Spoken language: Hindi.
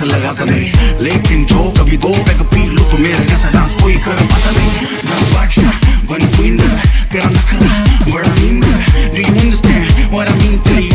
हाथ लगाता नहीं, लेकिन जो कभी दो पैग पी लो तो मेरे जैसा डांस कोई कर पाता नहीं। मैं बादशाह बन क्वीन, तेरा नखरा बड़ा mean. Do you understand what I mean? तेरी